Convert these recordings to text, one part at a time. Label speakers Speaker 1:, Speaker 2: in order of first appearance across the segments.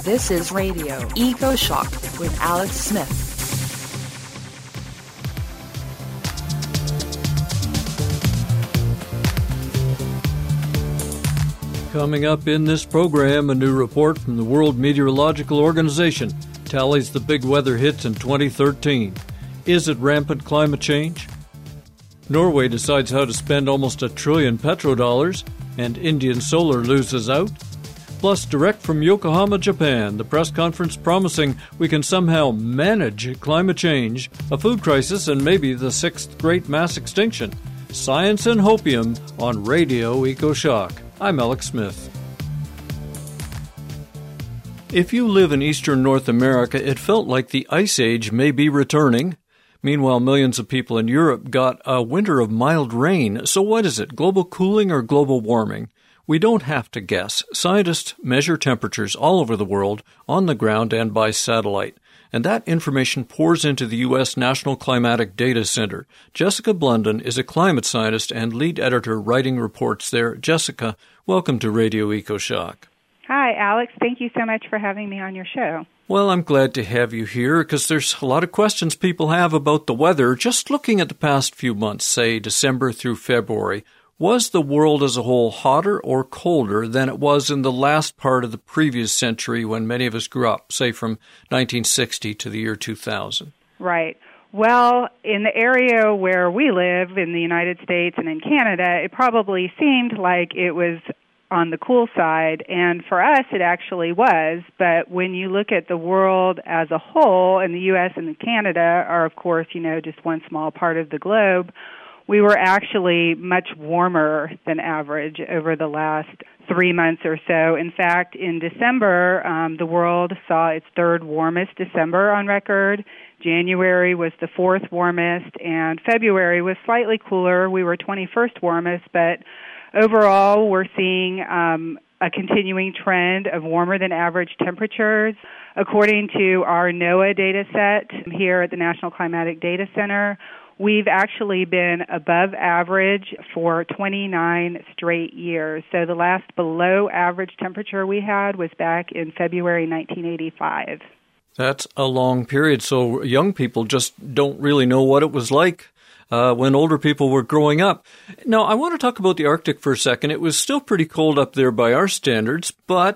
Speaker 1: This is Radio Eco Shock with Alex Smith.
Speaker 2: Coming up in this program, a new report from the World Meteorological Organization tallies the big weather hits in 2013. Is it rampant climate change? Norway decides how to spend almost $1 trillion petrodollars, and Indian solar loses out. Plus, direct from Yokohama, Japan, the press conference promising we can somehow manage climate change, a food crisis, and maybe the sixth great mass extinction. Science and Hopium on Radio Eco Shock. I'm Alex Smith. If you live in eastern North America, it felt like the Ice Age may be returning. Meanwhile, millions of people in Europe got a winter of mild rain. So what is it, global cooling or global warming? We don't have to guess. Scientists measure temperatures all over the world, on the ground and by satellite. And that information pours into the U.S. National Climatic Data Center. Jessica Blunden is a climate scientist and lead editor writing reports there. Jessica, welcome to Radio Eco Shock.
Speaker 3: Hi, Alex. Thank you so much for having me on your show.
Speaker 2: Well, I'm glad to have you here because there's a lot of questions people have about the weather. Just looking at the past few months, say December through February, was the world as a whole hotter or colder than it was in the last part of the previous century when many of us grew up, say from 1960 to the year 2000?
Speaker 3: Right. Well, in the area where we live in the United States and in Canada, it probably seemed like it was on the cool side, and for us it actually was, but when you look at the world as a whole, and the U.S. and Canada are, of course, just one small part of the globe, we were actually much warmer than average over the last 3 months or so. In fact, in December, the world saw its third warmest December on record. January was the fourth warmest, and February was slightly cooler. We were 21st warmest, but overall, we're seeing a continuing trend of warmer than average temperatures. According to our NOAA data set here at the National Climatic Data Center, we've actually been above average for 29 straight years. So the last below average temperature we had was back in February 1985.
Speaker 2: That's a long period, so young people just don't really know what it was like when older people were growing up. Now, I want to talk about the Arctic for a second. It was still pretty cold up there by our standards, but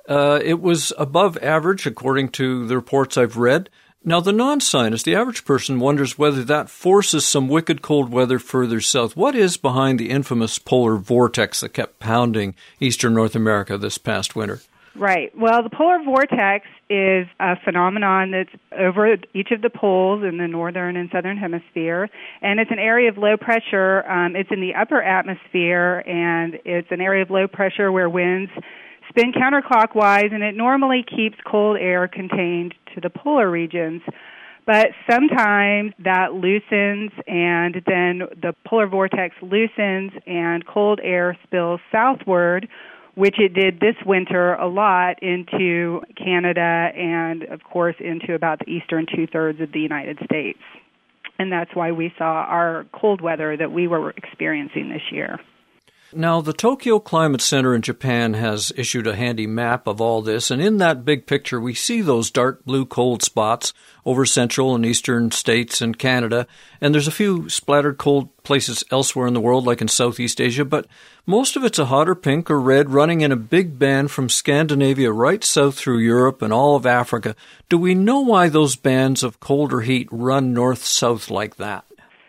Speaker 2: it was above average according to the reports I've read. Now, the non-scientist, the average person, wonders whether that forces some wicked cold weather further south. What is behind the infamous polar vortex that kept pounding eastern North America this past winter?
Speaker 3: Right. Well, the polar vortex is a phenomenon that's over each of the poles in the northern and southern hemisphere, and it's an area of low pressure. It's in the upper atmosphere, and it's an area of low pressure where winds spin counterclockwise, and it normally keeps cold air contained to the polar regions. But sometimes that loosens, and then the polar vortex loosens, and cold air spills southward, which it did this winter a lot into Canada and, of course, into about the eastern two-thirds of the United States. And that's why we saw our cold weather that we were experiencing this year.
Speaker 2: Now, the Tokyo Climate Center in Japan has issued a handy map of all this, and in that big picture we see those dark blue cold spots over central and eastern states and Canada, and there's a few splattered cold places elsewhere in the world, like in Southeast Asia, but most of it's a hotter pink or red running in a big band from Scandinavia right south through Europe and all of Africa. Do we know why those bands of colder heat run north-south like that?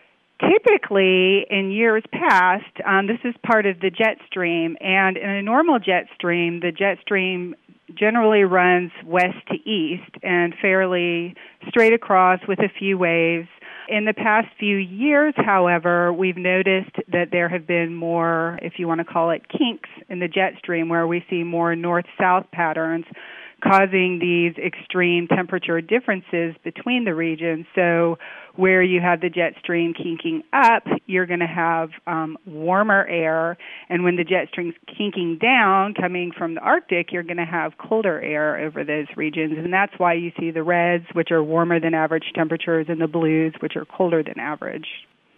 Speaker 3: Typically, in years past, this is part of the jet stream, and in a normal jet stream, the jet stream generally runs west to east and fairly straight across with a few waves. In the past few years, however, we've noticed that there have been more, if you want to call it, kinks in the jet stream, where we see more north-south patterns, causing these extreme temperature differences between the regions. So where you have the jet stream kinking up, you're going to have warmer air, and when the jet stream's kinking down, coming from the Arctic, you're going to have colder air over those regions, and that's why you see the reds, which are warmer than average temperatures, and the blues, which are colder than average.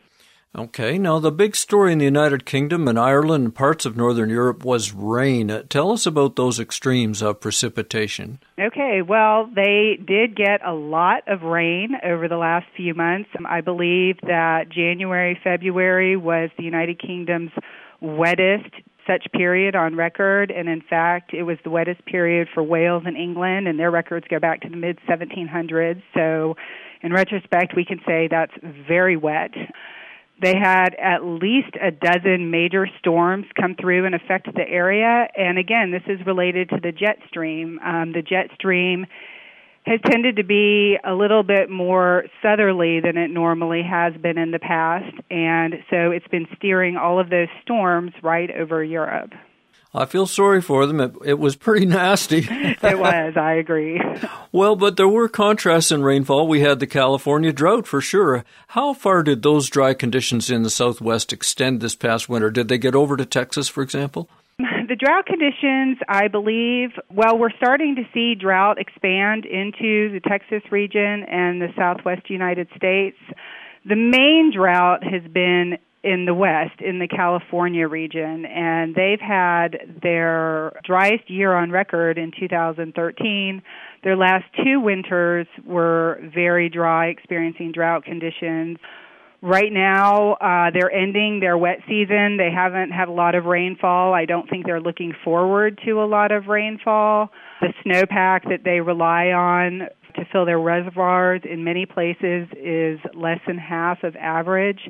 Speaker 2: Okay, now the big story in the United Kingdom and Ireland and parts of Northern Europe was rain. Tell us about those extremes of precipitation.
Speaker 3: Okay, well, they did get a lot of rain over the last few months. I believe that January, February was the United Kingdom's wettest such period on record, and in fact, it was the wettest period for Wales and England, and their records go back to the mid-1700s. So in retrospect, we can say that's very wet. They had at least a dozen major storms come through and affect the area. And again, this is related to the jet stream. The jet stream has tended to be a little bit more southerly than it normally has been in the past. And so it's been steering all of those storms right over Europe.
Speaker 2: I feel sorry for them. It was pretty nasty.
Speaker 3: It was, I agree.
Speaker 2: Well, but there were contrasts in rainfall. We had the California drought for sure. How far did those dry conditions in the Southwest extend this past winter? Did they get over to Texas, for example?
Speaker 3: The drought conditions, I believe, well, we're starting to see drought expand into the Texas region and the Southwest United States. The main drought has been in the West, in the California region, and they've had their driest year on record in 2013. Their last two winters were very dry, experiencing drought conditions. Right now, they're ending their wet season. They haven't had a lot of rainfall. I don't think they're looking forward to a lot of rainfall. The snowpack that they rely on to fill their reservoirs in many places is less than half of average.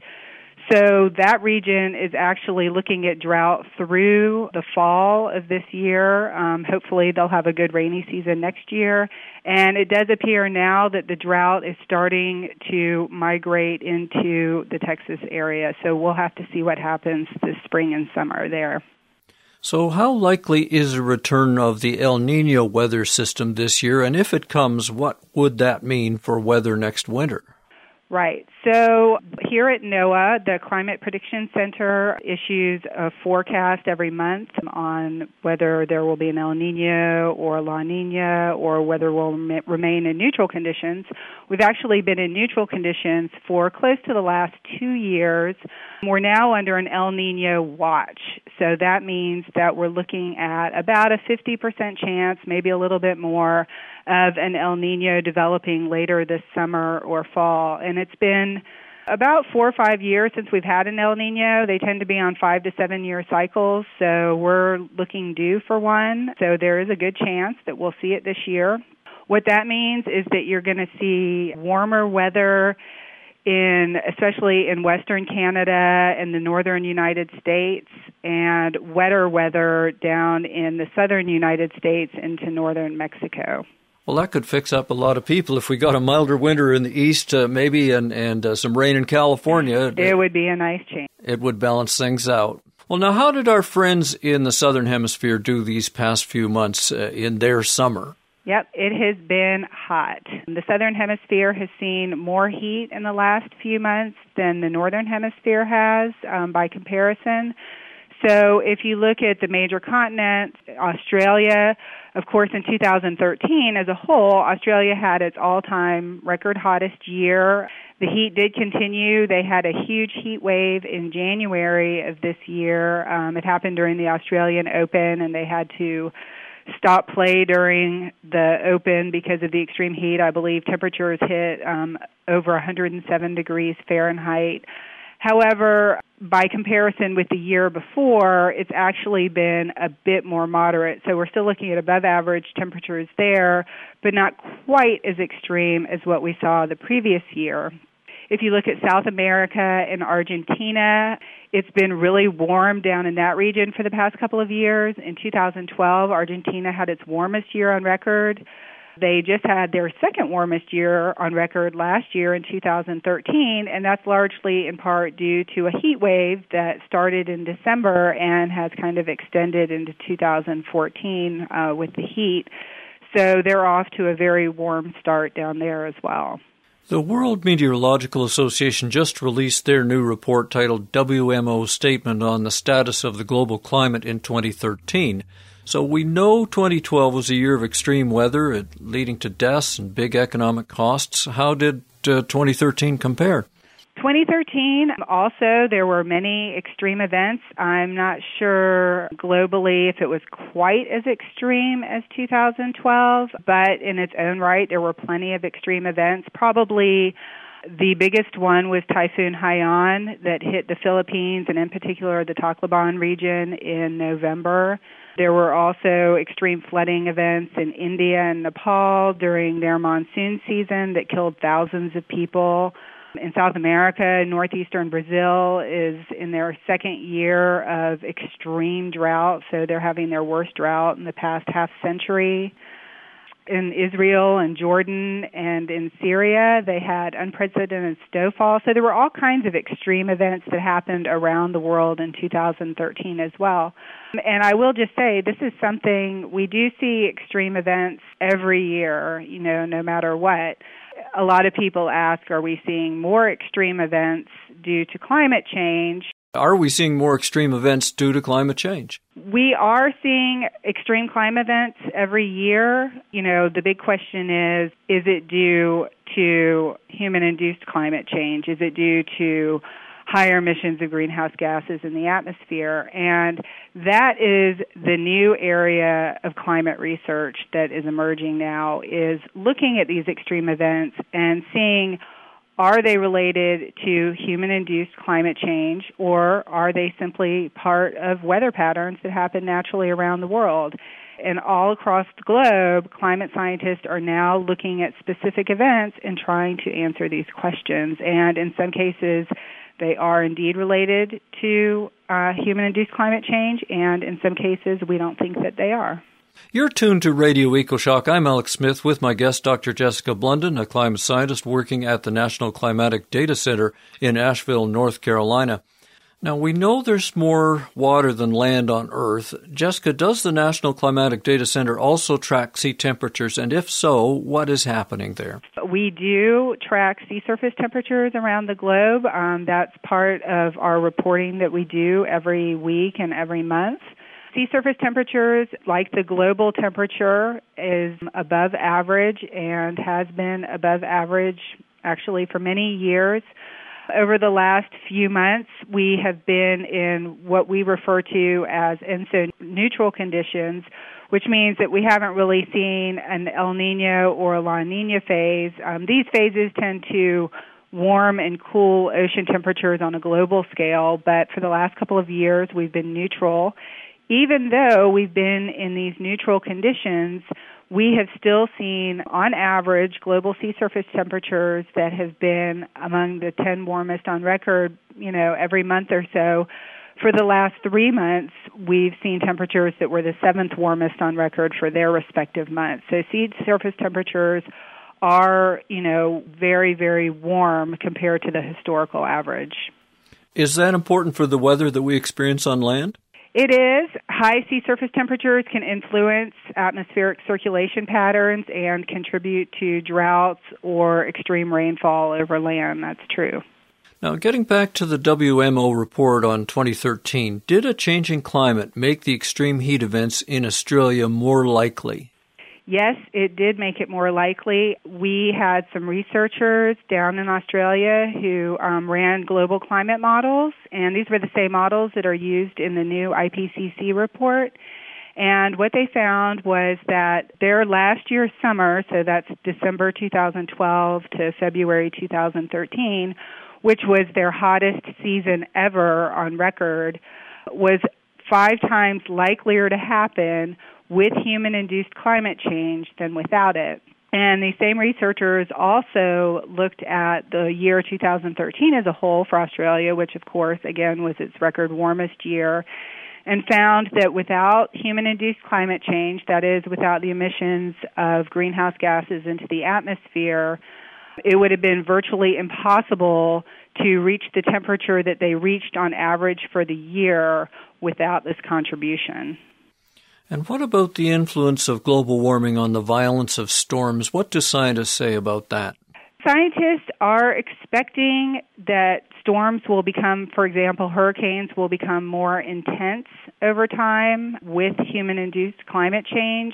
Speaker 3: So that region is actually looking at drought through the fall of this year. Hopefully they'll have a good rainy season next year. And it does appear now that the drought is starting to migrate into the Texas area. So we'll have to see what happens this spring and summer there.
Speaker 2: So how likely is a return of the El Niño weather system this year? And if it comes, what would that mean for weather next winter?
Speaker 3: Right. So here at NOAA, the Climate Prediction Center issues a forecast every month on whether there will be an El Niño or La Niña or whether we'll remain in neutral conditions. We've actually been in neutral conditions for close to the last 2 years. We're now under an El Niño watch. So that means that we're looking at about a 50% chance, maybe a little bit more, of an El Niño developing later this summer or fall. And it's been about 4 or 5 years since we've had an El Niño. They tend to be on 5 to 7 year cycles, so we're looking due for one. So there is a good chance that we'll see it this year. What that means is that you're going to see warmer weather especially in western Canada and the northern United States, and wetter weather down in the southern United States into northern Mexico.
Speaker 2: Well, that could fix up a lot of people if we got a milder winter in the east, maybe, and some rain in California.
Speaker 3: It would be a nice change.
Speaker 2: It would balance things out. Well, now, how did our friends in the southern hemisphere do these past few months in their summer?
Speaker 3: Yep, it has been hot. The southern hemisphere has seen more heat in the last few months than the northern hemisphere has by comparison. So if you look at the major continents, Australia, of course, in 2013 as a whole, Australia had its all-time record hottest year. The heat did continue. They had a huge heat wave in January of this year. It happened during the Australian Open, and they had to stop play during the Open because of the extreme heat. I believe temperatures hit over 107 degrees Fahrenheit. However, by comparison with the year before, it's actually been a bit more moderate. So we're still looking at above average temperatures there, but not quite as extreme as what we saw the previous year. If you look at South America and Argentina, it's been really warm down in that region for the past couple of years. In 2012, Argentina had its warmest year on record. They just had their second warmest year on record last year in 2013, and that's largely in part due to a heat wave that started in December and has kind of extended into 2014 with the heat. So they're off to a very warm start down there as well.
Speaker 2: The World Meteorological Association just released their new report titled WMO Statement on the Status of the Global Climate in 2013. So we know 2012 was a year of extreme weather, leading to deaths and big economic costs. How did 2013 compare?
Speaker 3: 2013, also, there were many extreme events. I'm not sure globally if it was quite as extreme as 2012, but in its own right, there were plenty of extreme events. Probably the biggest one was Typhoon Haiyan that hit the Philippines and in particular the Tacloban region in November. There were also extreme flooding events in India and Nepal during their monsoon season that killed thousands of people. In South America, northeastern Brazil is in their second year of extreme drought, so they're having their worst drought in the past half century. In Israel and Jordan and in Syria, they had unprecedented snowfall. So there were all kinds of extreme events that happened around the world in 2013 as well. And I will just say, this is something, we do see extreme events every year, no matter what. A lot of people ask, are we seeing more extreme events due to climate change?
Speaker 2: Are we seeing more extreme events due to climate change?
Speaker 3: We are seeing extreme climate events every year. The big question is it due to human-induced climate change? Is it due to higher emissions of greenhouse gases in the atmosphere? And that is the new area of climate research that is emerging now, is looking at these extreme events and seeing, are they related to human-induced climate change, or are they simply part of weather patterns that happen naturally around the world? And all across the globe, climate scientists are now looking at specific events and trying to answer these questions. And in some cases, they are indeed related to human-induced climate change, and in some cases, we don't think that they are.
Speaker 2: You're tuned to Radio EcoShock. I'm Alex Smith with my guest, Dr. Jessica Blunden, a climate scientist working at the National Climatic Data Center in Asheville, North Carolina. Now, we know there's more water than land on Earth. Jessica, does the National Climatic Data Center also track sea temperatures? And if so, what is happening there?
Speaker 3: We do track sea surface temperatures around the globe. That's part of our reporting that we do every week and every month. Sea surface temperatures, like the global temperature, is above average and has been above average actually for many years. Over the last few months, we have been in what we refer to as ENSO neutral conditions, which means that we haven't really seen an El Nino or a La Nina phase. These phases tend to warm and cool ocean temperatures on a global scale, but for the last couple of years, we've been neutral. Even though we've been in these neutral conditions, we have still seen, on average, global sea surface temperatures that have been among the 10 warmest on record, every month or so. For the last 3 months, we've seen temperatures that were the 7th warmest on record for their respective months. So sea surface temperatures are, very, very warm compared to the historical average.
Speaker 2: Is that important for the weather that we experience on land?
Speaker 3: It is. High sea surface temperatures can influence atmospheric circulation patterns and contribute to droughts or extreme rainfall over land. That's true.
Speaker 2: Now, getting back to the WMO report on 2013, did a changing climate make the extreme heat events in Australia more likely?
Speaker 3: Yes, it did make it more likely. We had some researchers down in Australia who ran global climate models, and these were the same models that are used in the new IPCC report. And what they found was that their last year's summer, so that's December 2012 to February 2013, which was their hottest season ever on record, was 5 times likelier to happen with human-induced climate change than without it. And these same researchers also looked at the year 2013 as a whole for Australia, which, of course, again, was its record warmest year, and found that without human-induced climate change, that is, without the emissions of greenhouse gases into the atmosphere, it would have been virtually impossible to reach the temperature that they reached on average for the year without this contribution.
Speaker 2: And what about the influence of global warming on the violence of storms? What do scientists say about that?
Speaker 3: Scientists are expecting that storms will become, for example, hurricanes will become more intense over time with human-induced climate change.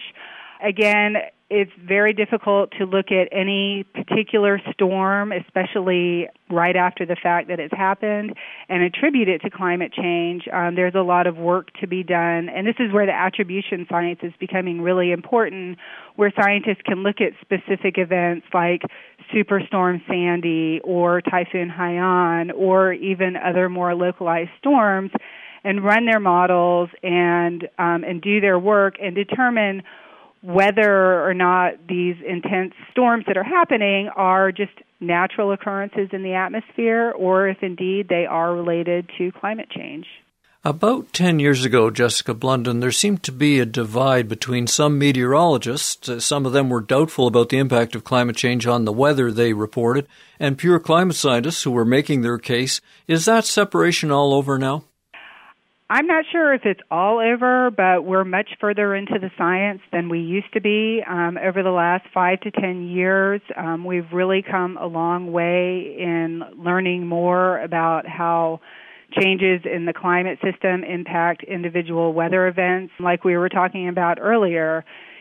Speaker 3: Again, it's very difficult to look at any particular storm, especially right after the fact that it's happened and attribute it to climate change. There's a lot of work to be done, and this is where the attribution science is becoming really important, where scientists can look at specific events like Superstorm Sandy or Typhoon Haiyan or even other more localized storms and run their models and do their work and determine whether or not these intense storms that are happening are just natural occurrences in the atmosphere or if indeed they are related to climate change.
Speaker 2: About 10 years ago, Jessica Blunden, there seemed to be a divide between some meteorologists, some of them were doubtful about the impact of climate change on the weather they reported, and pure climate scientists who were making their case. Is that separation all over now?
Speaker 3: I'm not sure if it's all over, but we're much further into the science than we used to be. Over the last 5 to 10 years, we've really come a long way in learning more about how changes in the climate system impact individual weather events. Like we were talking about earlier,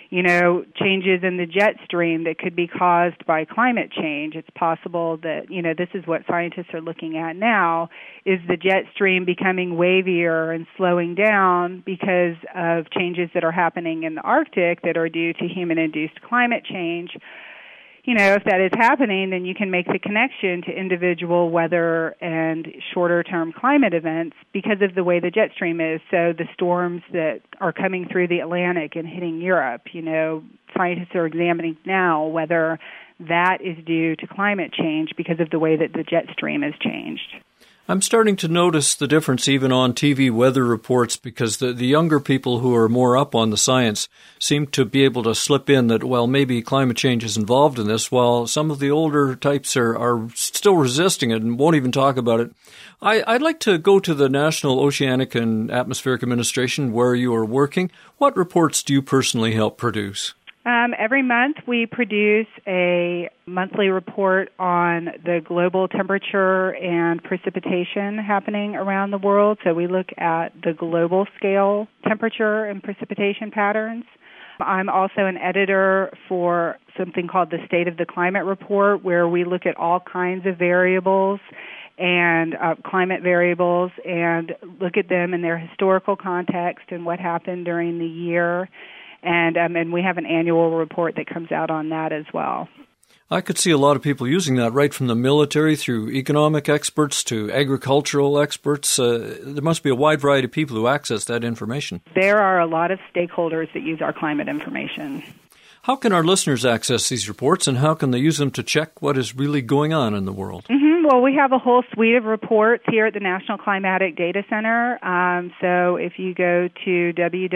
Speaker 3: changes in the jet stream that could be caused by climate change. It's possible that, this is what scientists are looking at now, is the jet stream becoming wavier and slowing down because of changes that are happening in the Arctic that are due to human-induced climate change. If that is happening, then you can make the connection to individual weather and shorter-term climate events because of the way the jet stream is. So the storms that are coming through the Atlantic and hitting Europe, scientists are examining now whether that is due to climate change because of the way that the jet stream has changed.
Speaker 2: I'm starting to notice the difference even on TV weather reports because the younger people who are more up on the science seem to be able to slip in that, well, maybe climate change is involved in this, while some of the older types are still resisting it and won't even talk about it. I'd like to go to the National Oceanic and Atmospheric Administration where you are working. What reports do you personally help produce?
Speaker 3: Every month we produce a monthly report on the global temperature and precipitation happening around the world. So we look at the global scale temperature and precipitation patterns. I'm also an editor for something called the State of the Climate Report, where we look at all kinds of variables and climate variables and look at them in their historical context and what happened during the year. And we have an annual report that comes out on that as well.
Speaker 2: I could see a lot of people using that, right from the military through economic experts to agricultural experts. There must be a wide variety of people who access that information.
Speaker 3: There are a lot of stakeholders that use our climate information.
Speaker 2: How can our listeners access these reports, and how can they use them to check what is really going on in the world?
Speaker 3: Well, we have a whole suite of reports here at the National Climatic Data Center. So if you go to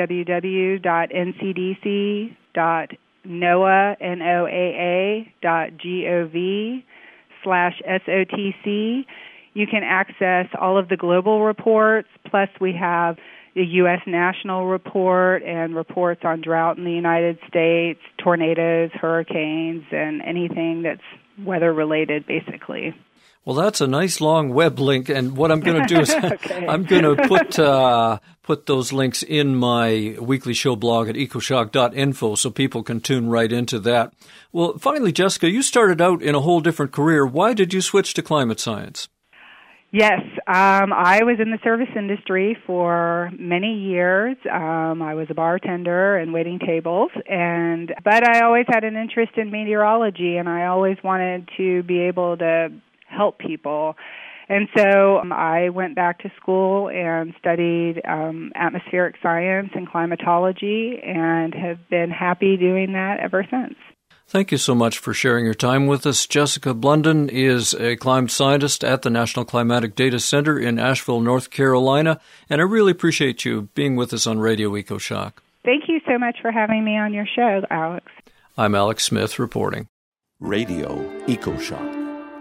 Speaker 3: www.ncdc.noaa.gov/SOTC, you can access all of the global reports, plus we have the U.S. National Report and reports on drought in the United States, tornadoes, hurricanes, and anything that's weather-related, basically.
Speaker 2: Well, that's a nice long web link, and what I'm going to do is okay. I'm going to put those links in my weekly show blog at ecoshock.info so people can tune right into that. Well, finally, Jessica, you started out in a whole different career. Why did you switch to climate science?
Speaker 3: Yes, I was in the service industry for many years. I was a bartender and waiting tables, but I always had an interest in meteorology, and I always wanted to be able to help people. And so I went back to school and studied atmospheric science and climatology and have been happy doing that ever since.
Speaker 2: Thank you so much for sharing your time with us. Jessica Blunden is a climate scientist at the National Climatic Data Center in Asheville, North Carolina, and I really appreciate you being with us on Radio EcoShock.
Speaker 3: Thank you so much for having me on your show, Alex.
Speaker 2: I'm Alex Smith reporting.
Speaker 4: Radio EcoShock.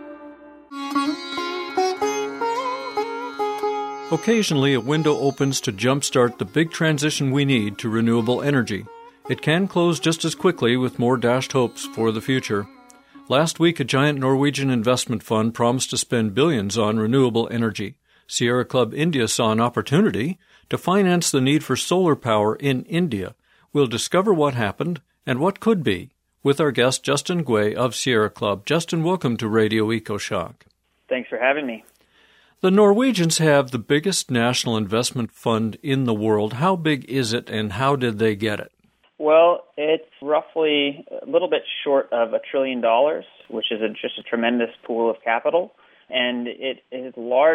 Speaker 2: Occasionally, a window opens to jumpstart the big transition we need to renewable energy. It can close just as quickly with more dashed hopes for the future. Last week, a giant Norwegian investment fund promised to spend billions on renewable energy. Sierra Club India saw an opportunity to finance the need for solar power in India. We'll discover what happened and what could be with our guest Justin Guay of Sierra Club. Justin, welcome to Radio EcoShock.
Speaker 5: Thanks for having me.
Speaker 2: The Norwegians have the biggest national investment fund in the world. How big is it, and how did they get it?
Speaker 5: Well, it's roughly a little bit short of $1 trillion, which is just a tremendous pool of capital. And it has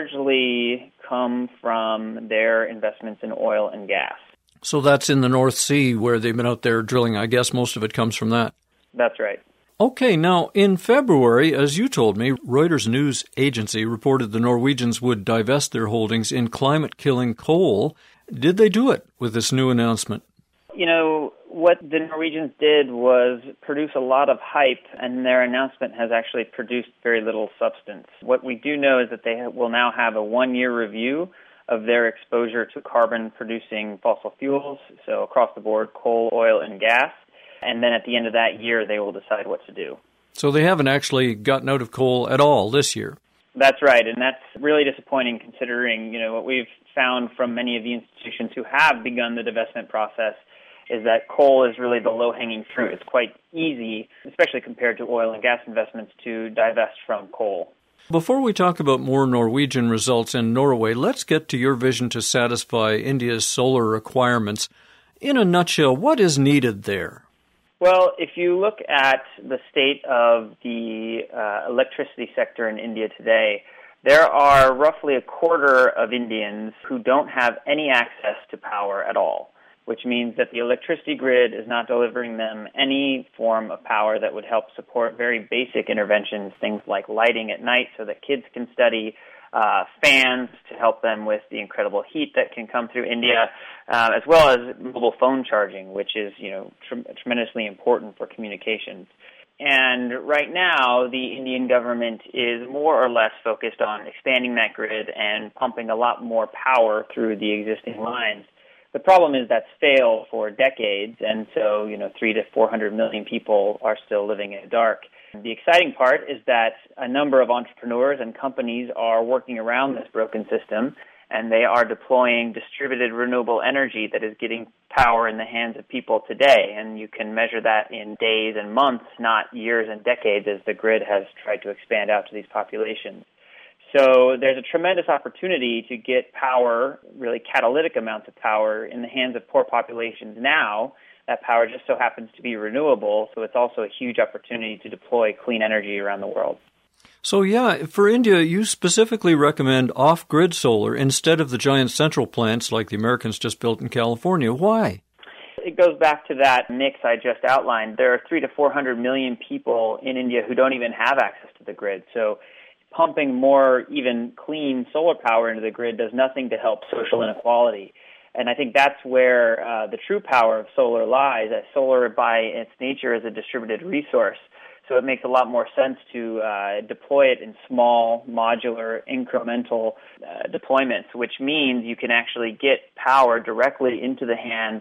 Speaker 5: largely come from their investments in oil and gas.
Speaker 2: So that's in the North Sea where they've been out there drilling. I guess most of it comes from that.
Speaker 5: That's right.
Speaker 2: Okay, now in February, as you told me, Reuters news agency reported the Norwegians would divest their holdings in climate-killing coal. Did they do it with this new announcement?
Speaker 5: You know, what the Norwegians did was produce a lot of hype, and their announcement has actually produced very little substance. What we do know is that they will now have a 1-year review of their exposure to carbon-producing fossil fuels, so across the board, coal, oil, and gas. And then at the end of that year, they will decide what to do.
Speaker 2: So they haven't actually gotten out of coal at all this year.
Speaker 5: That's right, and that's really disappointing considering, what we've found from many of the institutions who have begun the divestment process is that coal is really the low-hanging fruit. It's quite easy, especially compared to oil and gas investments, to divest from coal.
Speaker 2: Before we talk about more Norwegian results in Norway, let's get to your vision to satisfy India's solar requirements. In a nutshell, what is needed there?
Speaker 5: Well, if you look at the state of the electricity sector in India today, there are roughly a quarter of Indians who don't have any access to power at all, which means that the electricity grid is not delivering them any form of power that would help support very basic interventions, things like lighting at night so that kids can study, fans to help them with the incredible heat that can come through India, as well as mobile phone charging, which is, tremendously important for communications. And right now, the Indian government is more or less focused on expanding that grid and pumping a lot more power through the existing lines. The problem is that's failed for decades, and so, 300 to 400 million people are still living in the dark. The exciting part is that a number of entrepreneurs and companies are working around this broken system, and they are deploying distributed renewable energy that is getting power in the hands of people today. And you can measure that in days and months, not years and decades, as the grid has tried to expand out to these populations. So there's a tremendous opportunity to get power, really catalytic amounts of power, in the hands of poor populations now. That power just so happens to be renewable, so it's also a huge opportunity to deploy clean energy around the world.
Speaker 2: So for India, you specifically recommend off-grid solar instead of the giant central plants like the Americans just built in California. Why?
Speaker 5: It goes back to that mix I just outlined. There are 300 to 400 million people in India who don't even have access to the grid. So pumping more even clean solar power into the grid does nothing to help social inequality. And I think that's where the true power of solar lies, as solar by its nature is a distributed resource. So it makes a lot more sense to deploy it in small, modular, incremental deployments, which means you can actually get power directly into the hands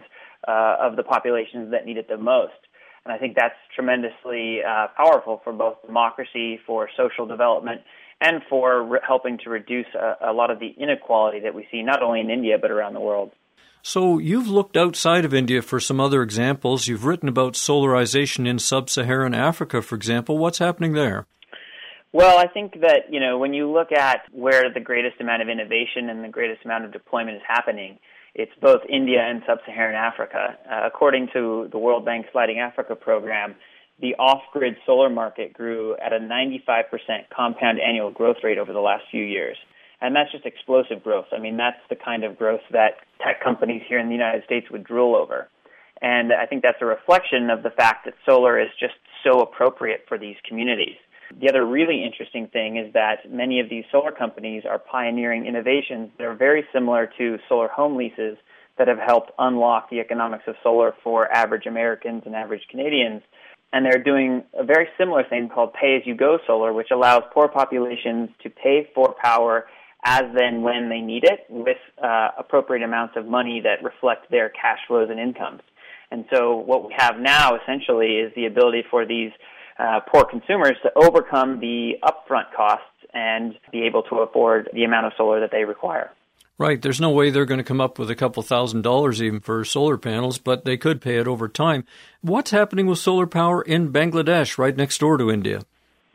Speaker 5: of the populations that need it the most. And I think that's tremendously powerful for both democracy, for social development, and for helping to reduce a lot of the inequality that we see not only in India but around the world.
Speaker 2: So you've looked outside of India for some other examples. You've written about solarization in sub-Saharan Africa, for example. What's happening there?
Speaker 5: Well, I think that, when you look at where the greatest amount of innovation and the greatest amount of deployment is happening, it's both India and sub-Saharan Africa. According to the World Bank's Lighting Africa program, the off-grid solar market grew at a 95% compound annual growth rate over the last few years. And that's just explosive growth. I mean, that's the kind of growth that tech companies here in the United States would drool over. And I think that's a reflection of the fact that solar is just so appropriate for these communities. The other really interesting thing is that many of these solar companies are pioneering innovations that are very similar to solar home leases that have helped unlock the economics of solar for average Americans and average Canadians. And they're doing a very similar thing called pay-as-you-go solar, which allows poor populations to pay for power as then when they need it with appropriate amounts of money that reflect their cash flows and incomes. And so what we have now essentially is the ability for these poor consumers to overcome the upfront costs and be able to afford the amount of solar that they require.
Speaker 2: Right. There's no way they're going to come up with a couple $1,000s even for solar panels, but they could pay it over time. What's happening with solar power in Bangladesh, right next door to India?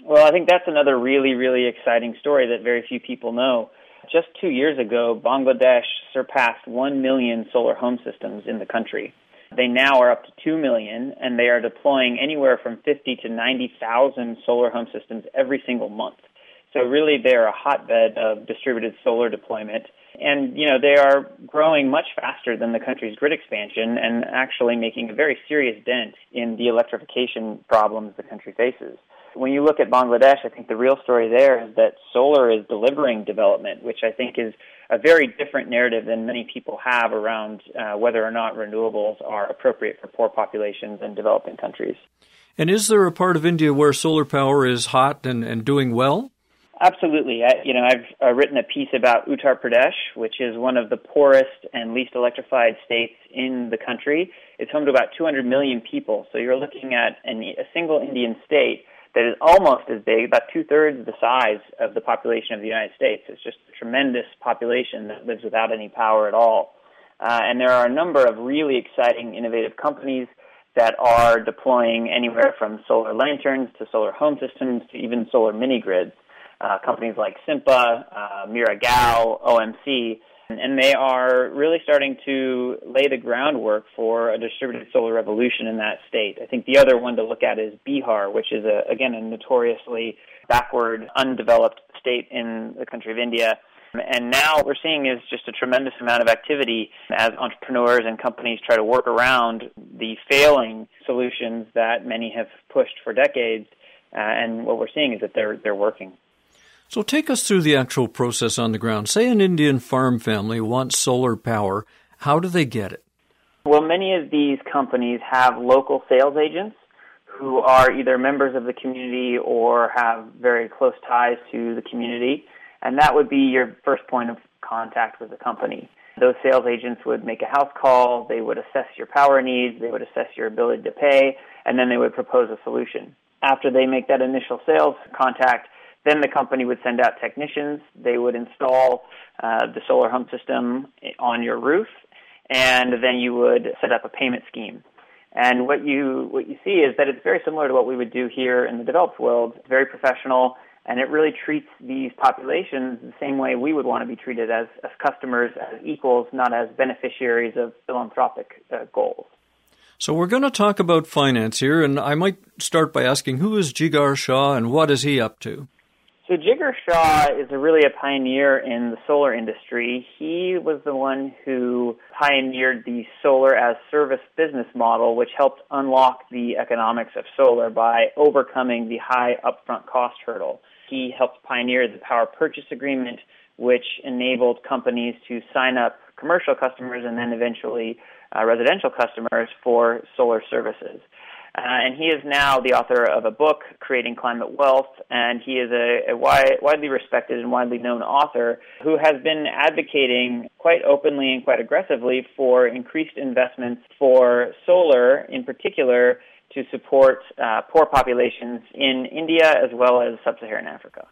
Speaker 5: Well, I think that's another really, really exciting story that very few people know. Just 2 years ago, Bangladesh surpassed 1 million solar home systems in the country. They now are up to 2 million, and they are deploying anywhere from 50 to 90,000 solar home systems every single month. So really, they're a hotbed of distributed solar deployment. And, they are growing much faster than the country's grid expansion and actually making a very serious dent in the electrification problems the country faces. When you look at Bangladesh, I think the real story there is that solar is delivering development, which I think is a very different narrative than many people have around whether or not renewables are appropriate for poor populations in developing countries.
Speaker 2: And is there a part of India where solar power is hot and doing well?
Speaker 5: Absolutely. I've written a piece about Uttar Pradesh, which is one of the poorest and least electrified states in the country. It's home to about 200 million people. So you're looking at a single Indian state that is almost as big, about two-thirds the size of the population of the United States. It's just a tremendous population that lives without any power at all. And there are a number of really exciting, innovative companies that are deploying anywhere from solar lanterns to solar home systems to even solar mini-grids. Companies like Simpa, Miragao, OMC, and they are really starting to lay the groundwork for a distributed solar revolution in that state. I think the other one to look at is Bihar, which is, a notoriously backward, undeveloped state in the country of India. And now what we're seeing is just a tremendous amount of activity as entrepreneurs and companies try to work around the failing solutions that many have pushed for decades. And what we're seeing is that they're working.
Speaker 2: So take us through the actual process on the ground. Say an Indian farm family wants solar power. How do they get it?
Speaker 5: Well, many of these companies have local sales agents who are either members of the community or have very close ties to the community, and that would be your first point of contact with the company. Those sales agents would make a house call, they would assess your power needs, they would assess your ability to pay, and then they would propose a solution. After they make that initial sales contact, then the company would send out technicians. They would install the solar home system on your roof, and then you would set up a payment scheme. And what you see is that it's very similar to what we would do here in the developed world. It's very professional, and it really treats these populations the same way we would want to be treated as customers, as equals, not as beneficiaries of philanthropic goals.
Speaker 2: So we're going to talk about finance here, and I might start by asking, who is Jigar Shah and what is he up to?
Speaker 5: So Jigar Shah is really a pioneer in the solar industry. He was the one who pioneered the solar as service business model, which helped unlock the economics of solar by overcoming the high upfront cost hurdle. He helped pioneer the power purchase agreement, which enabled companies to sign up commercial customers and then eventually residential customers for solar services. And he is now the author of a book, Creating Climate Wealth, and he is a widely respected and widely known author who has been advocating quite openly and quite aggressively for increased investments for solar, in particular, to support poor populations in India as well as sub-Saharan Africa.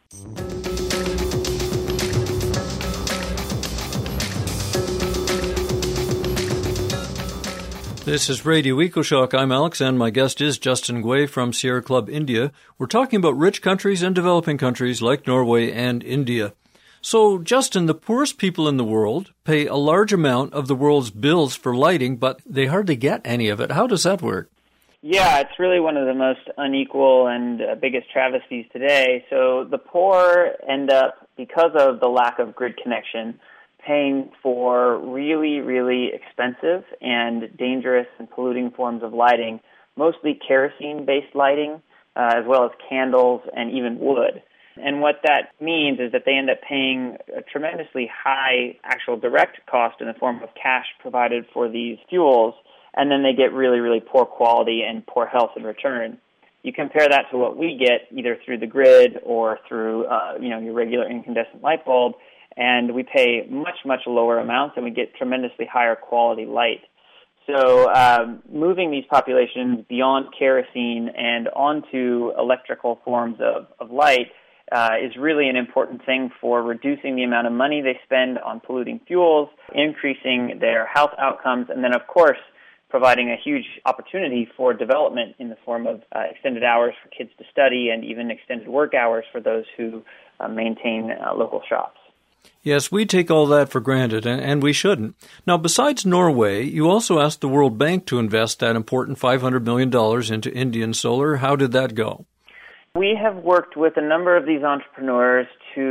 Speaker 2: This is Radio EcoShock. I'm Alex, and my guest is Justin Gway from Sierra Club, India. We're talking about rich countries and developing countries like Norway and India. So, Justin, the poorest people in the world pay a large amount of the world's bills for lighting, but they hardly get any of it. How does that work?
Speaker 5: Yeah, it's really one of the most unequal and biggest travesties today. So the poor end up, because of the lack of grid connection, paying for really, really expensive and dangerous and polluting forms of lighting, mostly kerosene-based lighting, as well as candles and even wood. And what that means is that they end up paying a tremendously high actual direct cost in the form of cash provided for these fuels, and then they get really, really poor quality and poor health in return. You compare that to what we get either through the grid or through your regular incandescent light bulb, and we pay much, much lower amounts, and we get tremendously higher quality light. So moving these populations beyond kerosene and onto electrical forms of light is really an important thing for reducing the amount of money they spend on polluting fuels, increasing their health outcomes, and then, of course, providing a huge opportunity for development in the form of extended hours for kids to study and even extended work hours for those who maintain local shops.
Speaker 2: Yes, we take all that for granted, and we shouldn't. Now, besides Norway, you also asked the World Bank to invest that important $500 million into Indian solar. How did that go?
Speaker 5: We have worked with a number of these entrepreneurs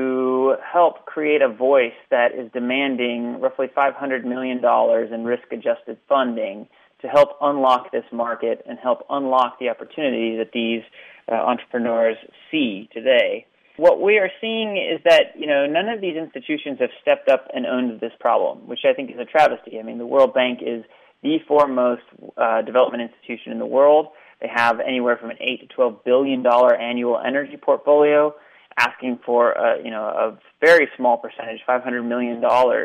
Speaker 5: to help create a voice that is demanding roughly $500 million in risk-adjusted funding to help unlock this market and help unlock the opportunity that these entrepreneurs see today. What we are seeing is that, none of these institutions have stepped up and owned this problem, which I think is a travesty. I mean, the World Bank is the foremost development institution in the world. They have anywhere from an $8 to $12 billion annual energy portfolio, asking for a very small percentage, $500 million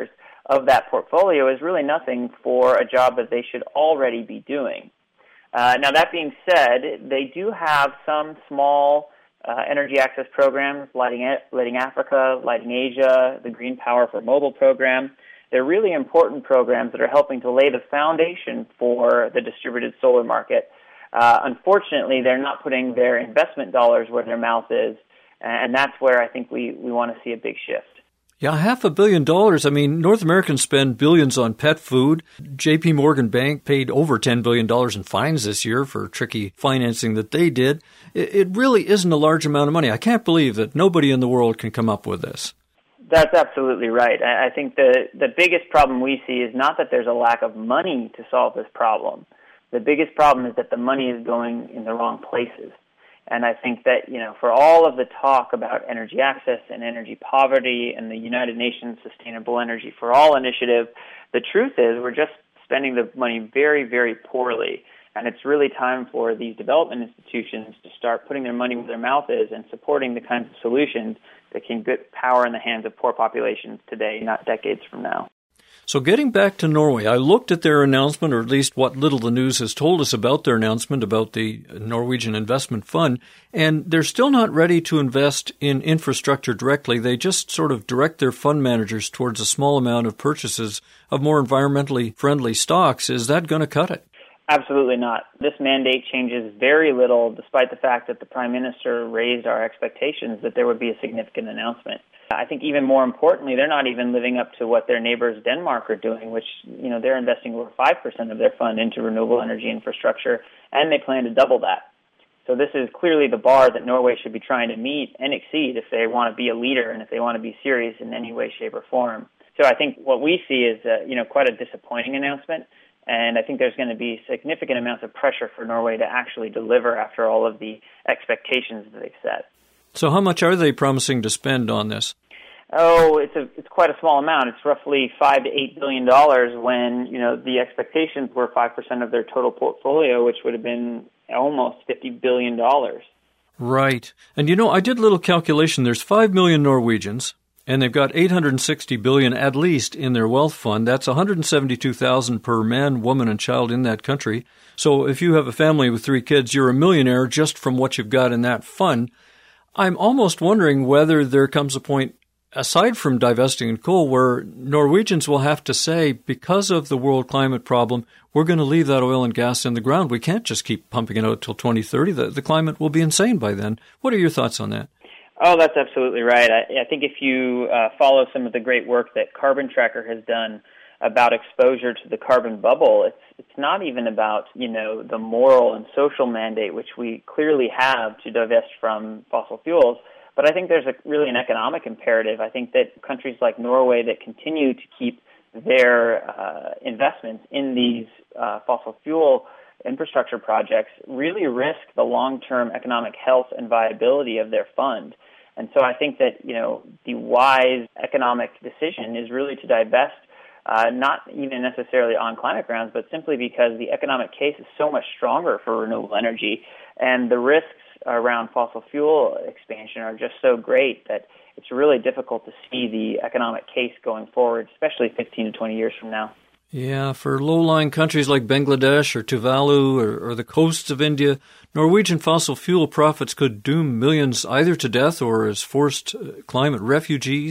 Speaker 5: of that portfolio is really nothing for a job that they should already be doing. Now, that being said, they do have some small energy access programs, Lighting Africa, Lighting Asia, the Green Power for Mobile program. They're really important programs that are helping to lay the foundation for the distributed solar market. Unfortunately, they're not putting their investment dollars where their mouth is, and that's where I think we want to see a big shift.
Speaker 2: Yeah, $500 million. I mean, North Americans spend billions on pet food. J.P. Morgan Bank paid over $10 billion in fines this year for tricky financing that they did. It really isn't a large amount of money. I can't believe that nobody in the world can come up with this.
Speaker 5: That's absolutely right. I think the biggest problem we see is not that there's a lack of money to solve this problem. The biggest problem is that the money is going in the wrong places. And I think that, for all of the talk about energy access and energy poverty and the United Nations Sustainable Energy for All initiative, the truth is we're just spending the money very, very poorly. And it's really time for these development institutions to start putting their money where their mouth is and supporting the kinds of solutions that can put power in the hands of poor populations today, not decades from now.
Speaker 2: So getting back to Norway, I looked at their announcement, or at least what little the news has told us about their announcement about the Norwegian Investment Fund, and they're still not ready to invest in infrastructure directly. They just sort of direct their fund managers towards a small amount of purchases of more environmentally friendly stocks. Is that going to cut it?
Speaker 5: Absolutely not. This mandate changes very little, despite the fact that the Prime Minister raised our expectations that there would be a significant announcement. I think even more importantly, they're not even living up to what their neighbors Denmark are doing, which, they're investing over 5% of their fund into renewable energy infrastructure, and they plan to double that. So this is clearly the bar that Norway should be trying to meet and exceed if they want to be a leader and if they want to be serious in any way, shape, or form. So I think what we see is, quite a disappointing announcement. And I think there's going to be significant amounts of pressure for Norway to actually deliver after all of the expectations that they've set.
Speaker 2: So how much are they promising to spend on this?
Speaker 5: Oh, it's quite a small amount. It's roughly $5 to $8 billion when, the expectations were 5% of their total portfolio, which would have been almost $50 billion.
Speaker 2: Right. And I did a little calculation. There's 5 million Norwegians, and they've got $860 billion at least in their wealth fund. That's $172,000 per man, woman, and child in that country. So if you have a family with 3 kids, you're a millionaire just from what you've got in that fund. I'm almost wondering whether there comes a point, aside from divesting in coal, where Norwegians will have to say, because of the world climate problem, we're going to leave that oil and gas in the ground. We can't just keep pumping it out till 2030. The climate will be insane by then. What are your thoughts on that?
Speaker 5: Oh, that's absolutely right. I think if you follow some of the great work that Carbon Tracker has done about exposure to the carbon bubble, it's not even about, the moral and social mandate, which we clearly have to divest from fossil fuels. But I think there's really an economic imperative. I think that countries like Norway that continue to keep their investments in these fossil fuel infrastructure projects really risk the long-term economic health and viability of their fund. And so I think that, the wise economic decision is really to divest, not even necessarily on climate grounds, but simply because the economic case is so much stronger for renewable energy, and the risks around fossil fuel expansion are just so great that it's really difficult to see the economic case going forward, especially 15 to 20 years from now.
Speaker 2: Yeah, for low-lying countries like Bangladesh or Tuvalu or the coasts of India, Norwegian fossil fuel profits could doom millions either to death or as forced climate refugees.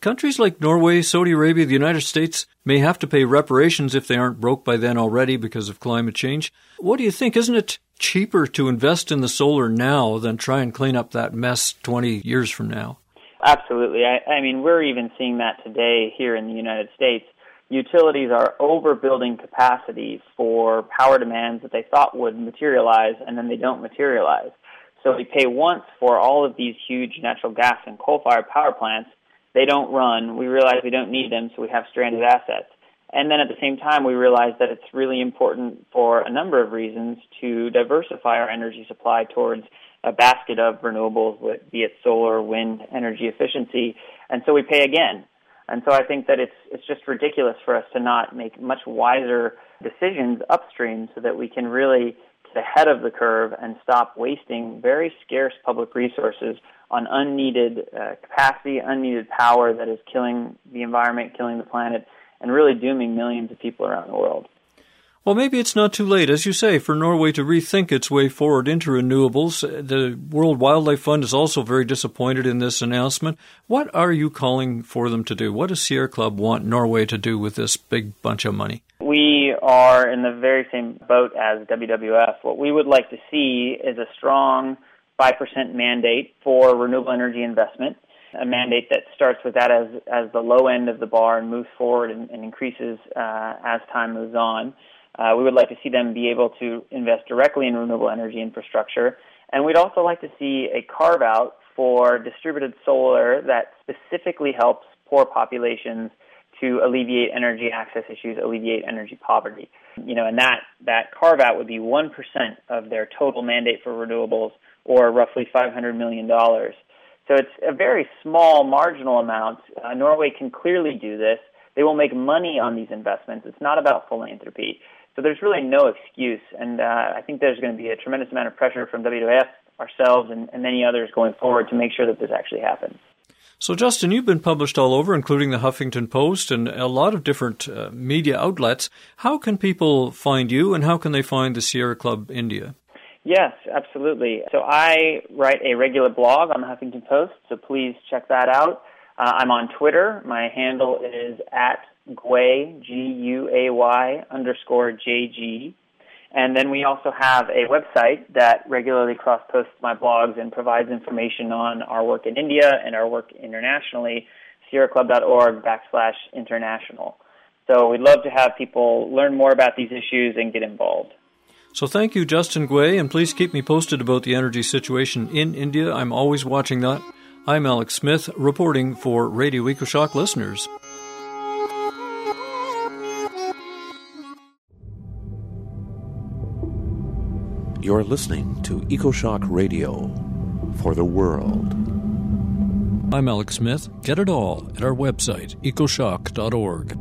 Speaker 2: countries like Norway, Saudi Arabia, the United States may have to pay reparations if they aren't broke by then already because of climate change. What do you think? Isn't it cheaper to invest in the solar now than try and clean up that mess 20 years from now?
Speaker 5: Absolutely. I mean, we're even seeing that today here in the United States. Utilities are overbuilding capacity for power demands that they thought would materialize, and then they don't materialize. So we pay once for all of these huge natural gas and coal-fired power plants. They don't run. We realize we don't need them, so we have stranded assets. And then at the same time, we realize that it's really important for a number of reasons to diversify our energy supply towards a basket of renewables, be it solar, wind, energy efficiency, and so we pay again. And so I think that it's just ridiculous for us to not make much wiser decisions upstream so that we can really get ahead of the curve and stop wasting very scarce public resources on unneeded capacity, unneeded power that is killing the environment, killing the planet, and really dooming millions of people around the world.
Speaker 2: Well, maybe it's not too late, as you say, for Norway to rethink its way forward into renewables. The World Wildlife Fund is also very disappointed in this announcement. What are you calling for them to do? What does Sierra Club want Norway to do with this big bunch of money?
Speaker 5: We are in the very same boat as WWF. What we would like to see is a strong 5% mandate for renewable energy investment, a mandate that starts with that as the low end of the bar and moves forward and increases as time moves on. We would like to see them be able to invest directly in renewable energy infrastructure. And we'd also like to see a carve-out for distributed solar that specifically helps poor populations to alleviate energy access issues, alleviate energy poverty. And that carve-out would be 1% of their total mandate for renewables, or roughly $500 million. So it's a very small, marginal amount. Norway can clearly do this. They will make money on these investments. It's not about philanthropy. So there's really no excuse, and I think there's going to be a tremendous amount of pressure from WWF, ourselves, and many others going forward to make sure that this actually happens.
Speaker 2: So, Justin, you've been published all over, including the Huffington Post and a lot of different media outlets. How can people find you, and how can they find the Sierra Club India?
Speaker 5: Yes, absolutely. So I write a regular blog on the Huffington Post, so please check that out. I'm on Twitter. My handle is @Guay, Guay _JG. And then we also have a website that regularly cross-posts my blogs and provides information on our work in India and our work internationally, sierraclub.org/international. So we'd love to have people learn more about these issues and get involved.
Speaker 2: So thank you, Justin Guay, and please keep me posted about the energy situation in India. I'm always watching that. I'm Alex Smith, reporting for Radio EcoShock listeners.
Speaker 4: You're listening to EcoShock Radio for the world.
Speaker 2: I'm Alex Smith. Get it all at our website, ecoshock.org.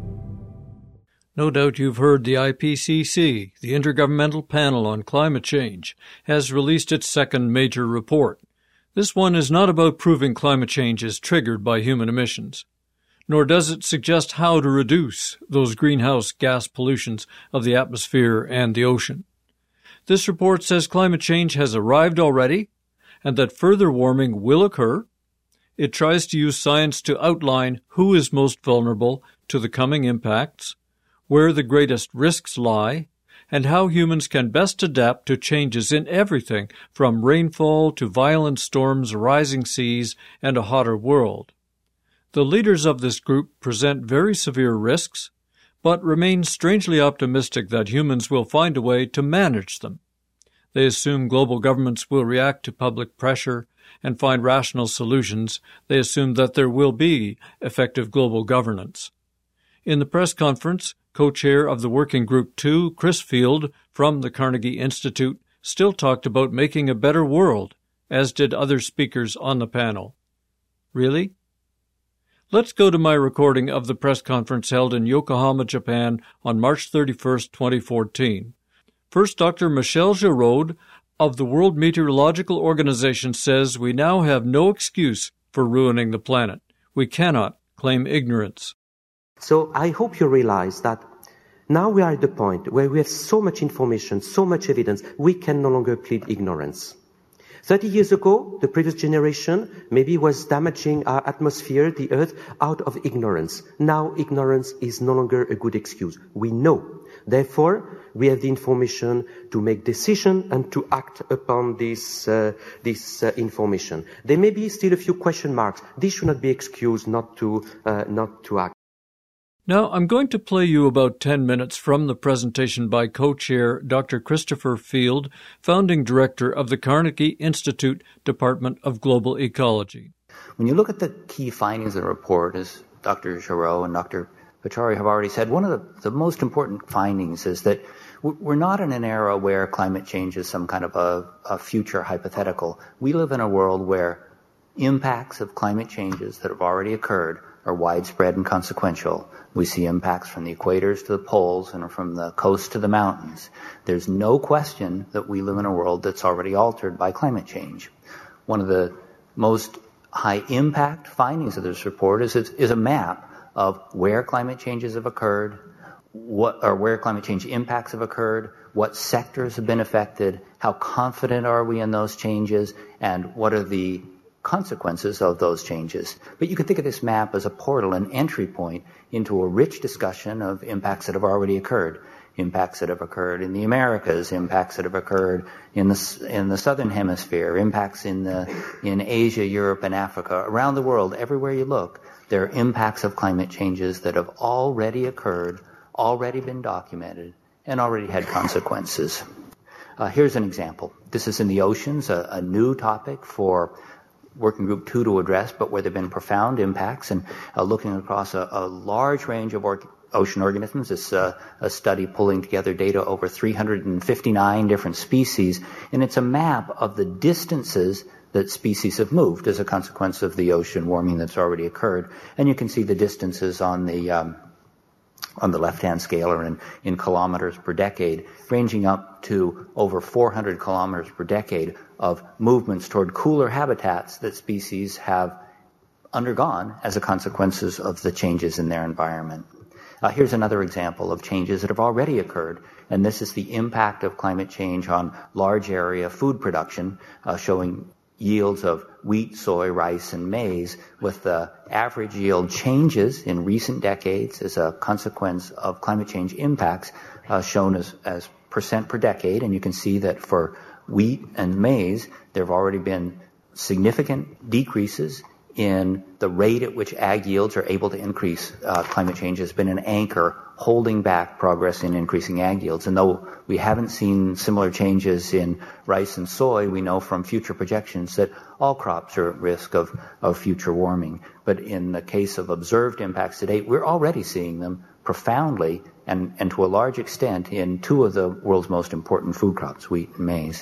Speaker 2: No doubt you've heard the IPCC, the Intergovernmental Panel on Climate Change, has released its second major report. This one is not about proving climate change is triggered by human emissions, nor does it suggest how to reduce those greenhouse gas pollutions of the atmosphere and the ocean. This report says climate change has arrived already and that further warming will occur. It tries to use science to outline who is most vulnerable to the coming impacts, where the greatest risks lie, and how humans can best adapt to changes in everything from rainfall to violent storms, rising seas, and a hotter world. The leaders of this group present very severe risks, but remain strangely optimistic that humans will find a way to manage them. They assume global governments will react to public pressure and find rational solutions. They assume that there will be effective global governance. In the press conference, co-chair of the Working Group 2, Chris Field from the Carnegie Institute, still talked about making a better world, as did other speakers on the panel. Really? Let's go to my recording of the press conference held in Yokohama, Japan on March 31st, 2014. First, Dr. Michel Giraud of the World Meteorological Organization says we now have no excuse for ruining the planet. We cannot claim ignorance.
Speaker 6: So I hope you realize that now we are at the point where we have so much information, so much evidence, we can no longer plead ignorance. 30 years ago, the previous generation maybe was damaging our atmosphere, the earth, out of ignorance. Now, ignorance is no longer a good excuse. We know. Therefore, we have the information to make decisions and to act upon this information. There may be still a few question marks. This should not be excused not to act.
Speaker 2: Now, I'm going to play you about 10 minutes from the presentation by co-chair Dr. Christopher Field, founding director of the Carnegie Institute Department of Global Ecology.
Speaker 7: When you look at the key findings of the report, as Dr. Giraud and Dr. Pachauri have already said, one of the most important findings is that we're not in an era where climate change is some kind of a future hypothetical. We live in a world where impacts of climate changes that have already occurred are widespread and consequential. We see impacts from the equators to the poles and from the coast to the mountains. There's no question that we live in a world that's already altered by climate change. One of the most high impact findings of this report is a map of where climate changes have occurred, where climate change impacts have occurred, what sectors have been affected, how confident are we in those changes, and what are the consequences of those changes. But you can think of this map as a portal, an entry point into a rich discussion of impacts that have already occurred. Impacts that have occurred in the Americas, impacts that have occurred in the Southern Hemisphere, impacts in Asia, Europe, and Africa. Around the world, everywhere you look, there are impacts of climate changes that have already occurred, already been documented, and already had consequences. Here's an example. This is in the oceans, a new topic for Working Group 2 to address, but where there have been profound impacts, and looking across a large range of ocean organisms. It's a study pulling together data over 359 different species, and it's a map of the distances that species have moved as a consequence of the ocean warming that's already occurred. And you can see the distances on the left-hand scale are in kilometers per decade, ranging up to over 400 kilometers per decade of movements toward cooler habitats that species have undergone as a consequence of the changes in their environment. Here's another example of changes that have already occurred, and this is the impact of climate change on large area food production, showing yields of wheat, soy, rice, and maize, with the average yield changes in recent decades as a consequence of climate change impacts shown as percent per decade. And you can see that for wheat and maize, there have already been significant decreases in the rate at which ag yields are able to increase. Climate change has been an anchor holding back progress in increasing ag yields. And though we haven't seen similar changes in rice and soy, we know from future projections that all crops are at risk of future warming. But in the case of observed impacts to date, we're already seeing them profoundly and to a large extent in two of the world's most important food crops, wheat and maize.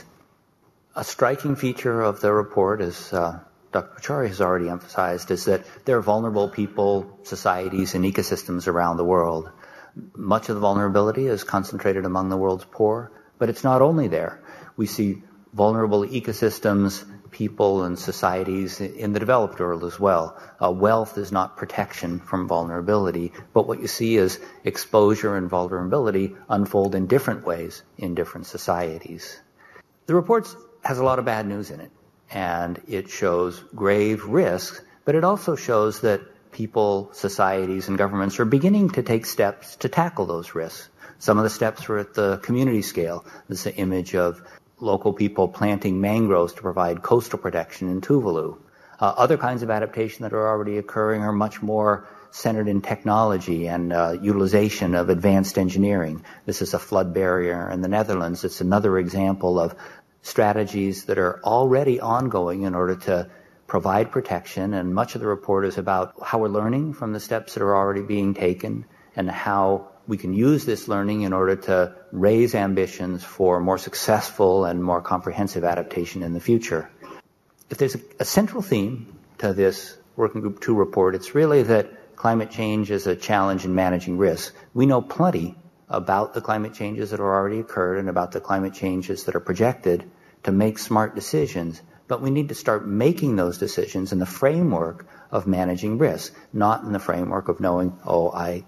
Speaker 7: A striking feature of the report is Dr. Pachauri has already emphasized, is that there are vulnerable people, societies, and ecosystems around the world. Much of the vulnerability is concentrated among the world's poor, but it's not only there. We see vulnerable ecosystems, people, and societies in the developed world as well. Wealth is not protection from vulnerability, but what you see is exposure and vulnerability unfold in different ways in different societies. The report has a lot of bad news in it, and it shows grave risks, but it also shows that people, societies, and governments are beginning to take steps to tackle those risks. Some of the steps were at the community scale. This is an image of local people planting mangroves to provide coastal protection in Tuvalu. Other kinds of adaptation that are already occurring are much more centered in technology and utilization of advanced engineering. This is a flood barrier in the Netherlands. It's another example of strategies that are already ongoing in order to provide protection, and much of the report is about how we're learning from the steps that are already being taken and how we can use this learning in order to raise ambitions for more successful and more comprehensive adaptation in the future. If there's a central theme to this Working Group 2 report, it's really that climate change is a challenge in managing risks. We know plenty about the climate changes that have already occurred and about the climate changes that are projected to make smart decisions, but we need to start making those decisions in the framework of managing risk, not in the framework of knowing, I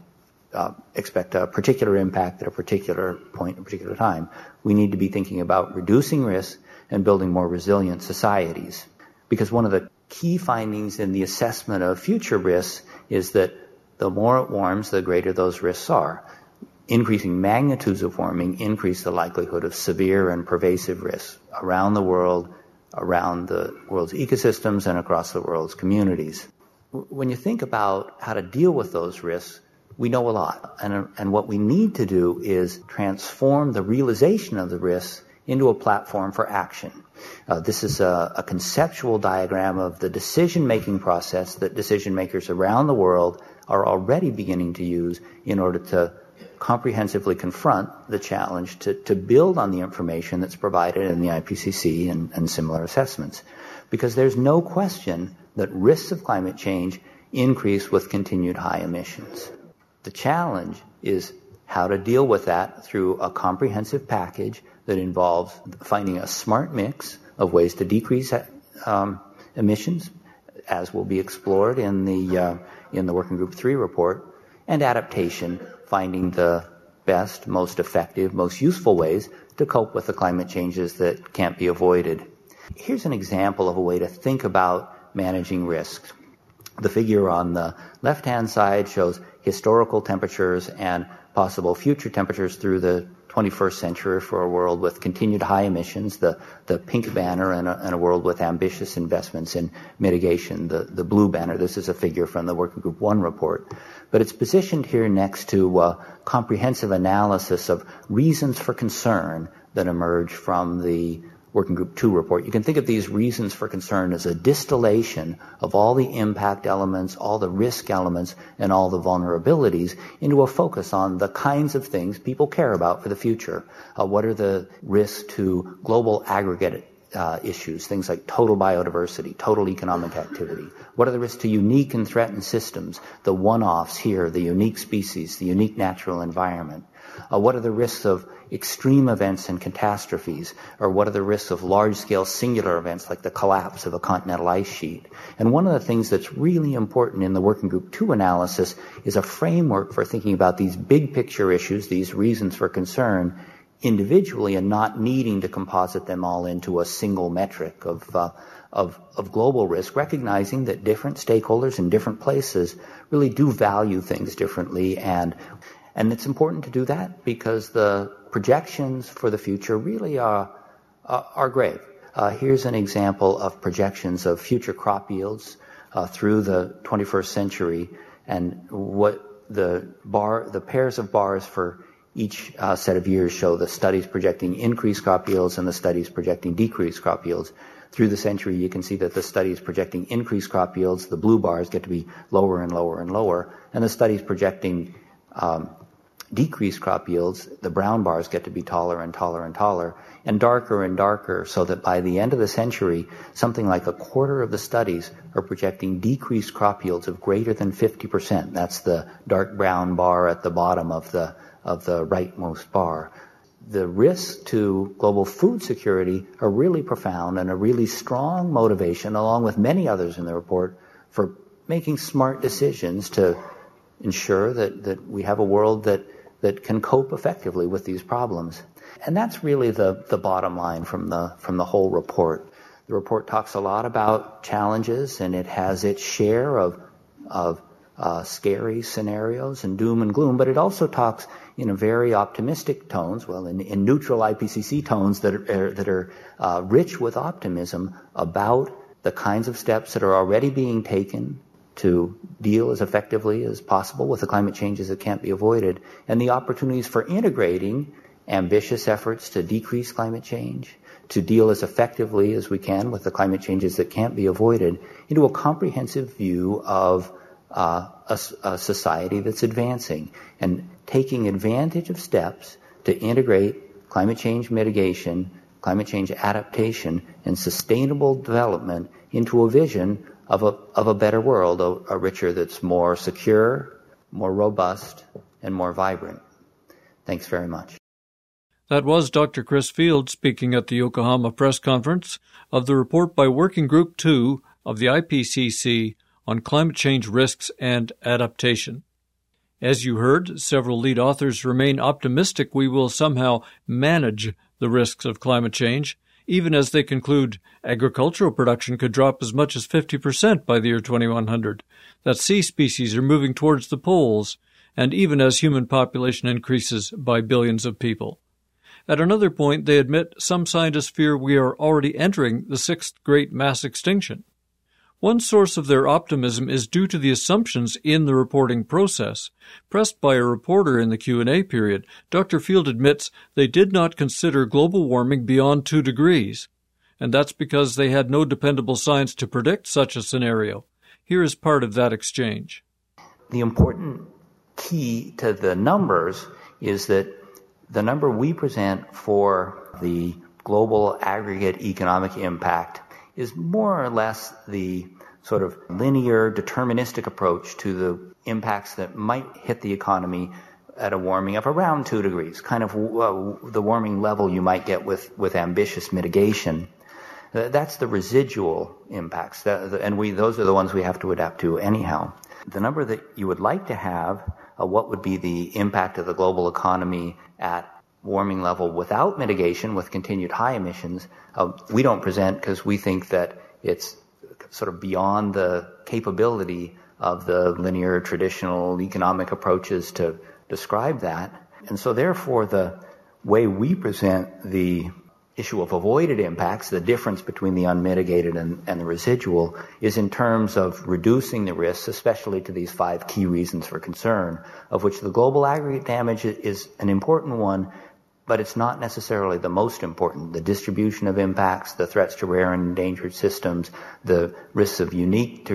Speaker 7: expect a particular impact at a particular point, a particular time. We need to be thinking about reducing risk and building more resilient societies. Because one of the key findings in the assessment of future risks is that the more it warms, the greater those risks are. Increasing magnitudes of warming increase the likelihood of severe and pervasive risks around the world, around the world's ecosystems, and across the world's communities. When you think about how to deal with those risks, we know a lot. And what we need to do is transform the realization of the risks into a platform for action. This is a conceptual diagram of the decision-making process that decision makers around the world are already beginning to use in order to comprehensively confront the challenge to build on the information that's provided in the IPCC and similar assessments. Because there's no question that risks of climate change increase with continued high emissions. The challenge is how to deal with that through a comprehensive package that involves finding a smart mix of ways to decrease emissions, as will be explored in the Working Group 3 report, and adaptation, finding the best, most effective, most useful ways to cope with the climate changes that can't be avoided. Here's an example of a way to think about managing risks. The figure on the left-hand side shows historical temperatures and possible future temperatures through the 21st century for a world with continued high emissions, the pink banner, and a world with ambitious investments in mitigation, the blue banner. This is a figure from the Working Group 1 report. But it's positioned here next to a comprehensive analysis of reasons for concern that emerge from the Working Group 2 report. You can think of these reasons for concern as a distillation of all the impact elements, all the risk elements, and all the vulnerabilities into a focus on the kinds of things people care about for the future. What are the risks to global aggregate issues, things like total biodiversity, total economic activity? What are the risks to unique and threatened systems, the one-offs here, the unique species, the unique natural environment? What are the risks of extreme events and catastrophes? Or what are the risks of large-scale singular events like the collapse of a continental ice sheet? And one of the things that's really important in the Working Group 2 analysis is a framework for thinking about these big picture issues, these reasons for concern, individually and not needing to composite them all into a single metric of global risk, recognizing that different stakeholders in different places really do value things differently. And it's important to do that because the projections for the future really are grave. Here's an example of projections of future crop yields through the 21st century, and what the pairs of bars for each set of years show the studies projecting increased crop yields and the studies projecting decreased crop yields. Through the century, you can see that the studies projecting increased crop yields, the blue bars, get to be lower and lower and lower, and the studies projecting decreased crop yields, the brown bars get to be taller and taller and taller, and darker, so that by the end of the century, something like a quarter of the studies are projecting decreased crop yields of greater than 50%. That's the dark brown bar at the bottom of the rightmost bar. The risks to global food security are really profound and a really strong motivation, along with many others in the report, for making smart decisions to ensure that we have a world that can cope effectively with these problems. And that's really the bottom line from the whole report. The report talks a lot about challenges, and it has its share of scary scenarios and doom and gloom, but it also talks in a very optimistic tones, in neutral IPCC tones that are rich with optimism about the kinds of steps that are already being taken to deal as effectively as possible with the climate changes that can't be avoided, and the opportunities for integrating ambitious efforts to decrease climate change, to deal as effectively as we can with the climate changes that can't be avoided, into a comprehensive view of a society that's advancing and taking advantage of steps to integrate climate change mitigation, climate change adaptation, and sustainable development into a vision of a better world, a richer that's more secure, more robust, and more vibrant. Thanks very much.
Speaker 2: That was Dr. Chris Field speaking at the Yokohama press conference of the report by Working Group 2 of the IPCC on climate change risks and adaptation. As you heard, several lead authors remain optimistic we will somehow manage the risks of climate change even as they conclude agricultural production could drop as much as 50% by the year 2100, that sea species are moving towards the poles, and even as human population increases by billions of people. At another point, they admit some scientists fear we are already entering the sixth great mass extinction. One source of their optimism is due to the assumptions in the reporting process. Pressed by a reporter in the Q&A period, Dr. Field admits they did not consider global warming beyond 2 degrees, and that's because they had no dependable science to predict such a scenario. Here is part of that exchange.
Speaker 7: The important key to the numbers is that the number we present for the global aggregate economic impact is more or less the sort of linear, deterministic approach to the impacts that might hit the economy at a warming of around 2 degrees, kind of the warming level you might get with ambitious mitigation. That's the residual impacts, those are the ones we have to adapt to anyhow. The number that you would like to have, what would be the impact of the global economy at warming level without mitigation, with continued high emissions, we don't present because we think that it's sort of beyond the capability of the linear traditional economic approaches to describe that. And so therefore the way we present the issue of avoided impacts, the difference between the unmitigated and the residual, is in terms of reducing the risks, especially to these 5 key reasons for concern, of which the global aggregate damage is an important one, but it's not necessarily the most important. The distribution of impacts, the threats to rare and endangered systems, the risks of unique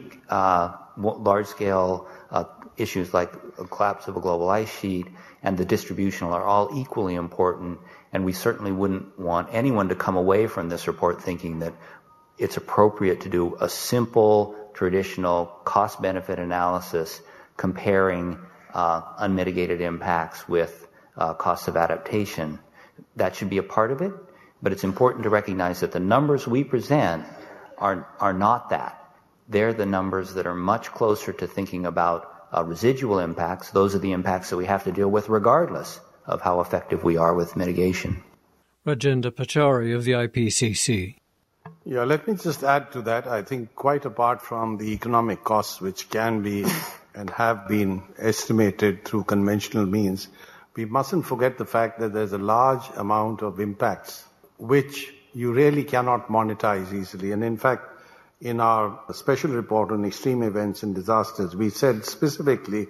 Speaker 7: large-scale issues like the collapse of a global ice sheet, and the distributional are all equally important, and we certainly wouldn't want anyone to come away from this report thinking that it's appropriate to do a simple, traditional cost-benefit analysis comparing unmitigated impacts with costs of adaptation. That should be a part of it, but it's important to recognize that the numbers we present are not that. They're the numbers that are much closer to thinking about residual impacts. Those are the impacts that we have to deal with regardless of how effective we are with mitigation.
Speaker 2: Rajendra Pachauri of the IPCC.
Speaker 8: Yeah, let me just add to that. I think quite apart from the economic costs, which can be and have been estimated through conventional means, we mustn't forget the fact that there's a large amount of impacts which you really cannot monetize easily. And in fact, in our special report on extreme events and disasters, we said specifically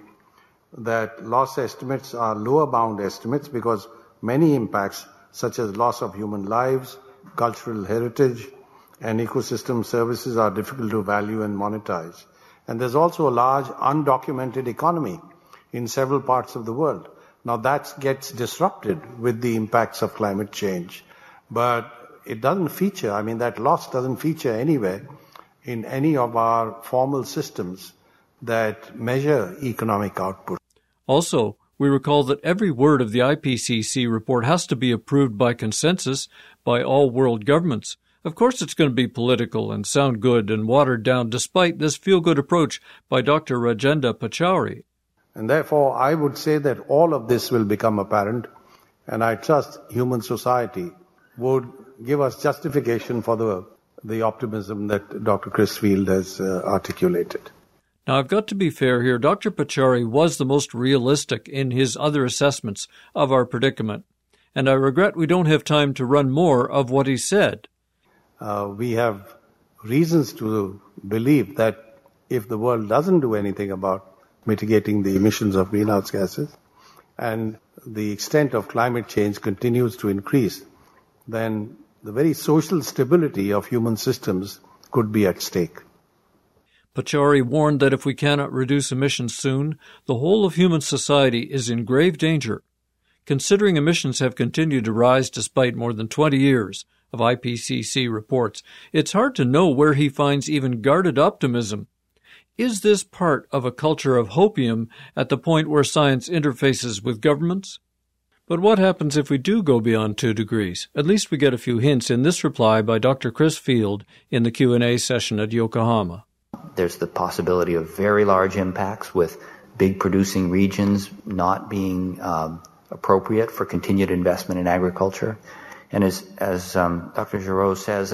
Speaker 8: that loss estimates are lower bound estimates because many impacts, such as loss of human lives, cultural heritage, and ecosystem services, are difficult to value and monetize. And there's also a large undocumented economy in several parts of the world. Now that gets disrupted with the impacts of climate change, but it doesn't feature, that loss doesn't feature anywhere in any of our formal systems that measure economic output.
Speaker 2: Also, we recall that every word of the IPCC report has to be approved by consensus by all world governments. Of course it's going to be political and sound good and watered down despite this feel-good approach by Dr. Rajendra Pachauri.
Speaker 8: And therefore, I would say that all of this will become apparent, and I trust human society would give us justification for the optimism that Dr. Chris Field has articulated.
Speaker 2: Now, I've got to be fair here. Dr. Pachauri was the most realistic in his other assessments of our predicament, and I regret we don't have time to run more of what he said.
Speaker 8: We have reasons to believe that if the world doesn't do anything about mitigating the emissions of greenhouse gases, and the extent of climate change continues to increase, then the very social stability of human systems could be at stake.
Speaker 2: Pachauri warned that if we cannot reduce emissions soon, the whole of human society is in grave danger. Considering emissions have continued to rise despite more than 20 years of IPCC reports, it's hard to know where he finds even guarded optimism. Is this part of a culture of hopium at the point where science interfaces with governments? But what happens if we do go beyond 2 degrees? At least we get a few hints in this reply by Dr. Chris Field in the Q&A session at Yokohama.
Speaker 7: There's the possibility of very large impacts with big producing regions not being appropriate for continued investment in agriculture. And as Dr. Giroux says,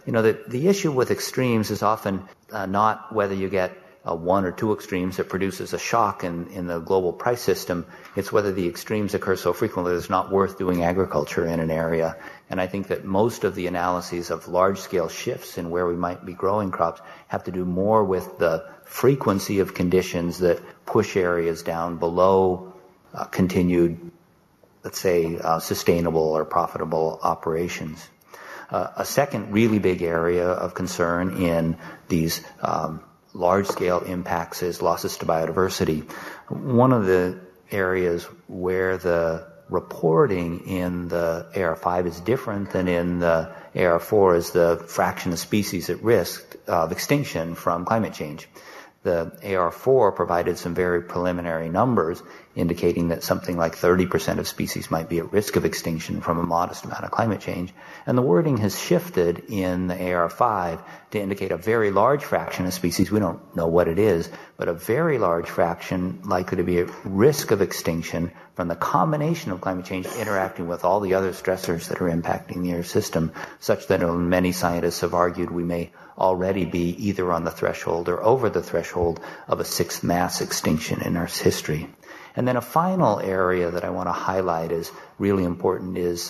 Speaker 7: the issue with extremes is often not whether you get one or two extremes that produces a shock in the global price system. It's whether the extremes occur so frequently that it's not worth doing agriculture in an area. And I think that most of the analyses of large-scale shifts in where we might be growing crops have to do more with the frequency of conditions that push areas down below continued, let's say, sustainable or profitable operations. A second really big area of concern in these large-scale impacts is losses to biodiversity. One of the areas where the reporting in the AR5 is different than in the AR4 is the fraction of species at risk of extinction from climate change. The AR4 provided some very preliminary numbers indicating that something like 30% of species might be at risk of extinction from a modest amount of climate change. And the wording has shifted in the AR5 to indicate a very large fraction of species, we don't know what it is, but a very large fraction likely to be at risk of extinction from the combination of climate change interacting with all the other stressors that are impacting the Earth system, such that many scientists have argued we may already be either on the threshold or over the threshold of a sixth mass extinction in Earth's history. And then a final area that I want to highlight is really important is